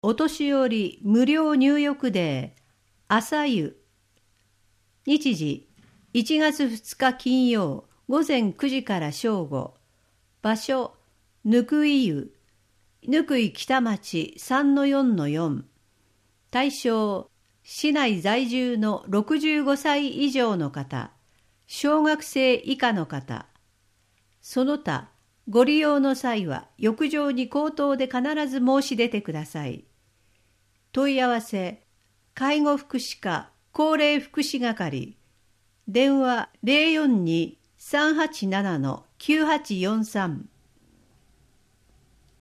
お年寄り無料入浴デー、朝湯。日時、1月2日金曜、午前9時から正午。場所、ぬくい湯。ぬくい北町 3-4-4。対象、市内在住の65歳以上の方、小学生以下の方。その他、ご利用の際は浴場に口頭で必ず申し出てください。問い合わせ、介護福祉課高齢福祉係、電話042-387-9843